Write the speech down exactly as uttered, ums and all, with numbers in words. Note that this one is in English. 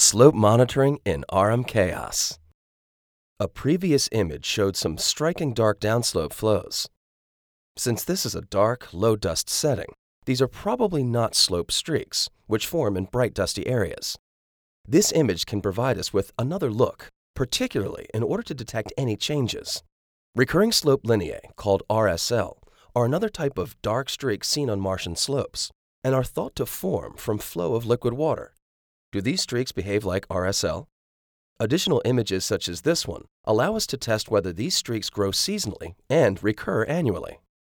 Slope monitoring in R M Chaos. A previous image showed some striking dark downslope flows. Since this is a dark, low-dust setting, these are probably not slope streaks, which form in bright dusty areas. This image can provide us with another look, particularly in order to detect any changes. Recurring slope lineae, called R S L, are another type of dark streak seen on Martian slopes and are thought to form from flow of liquid water. Do these streaks behave like R S L? Additional images such as this one allow us to test whether these streaks grow seasonally and recur annually.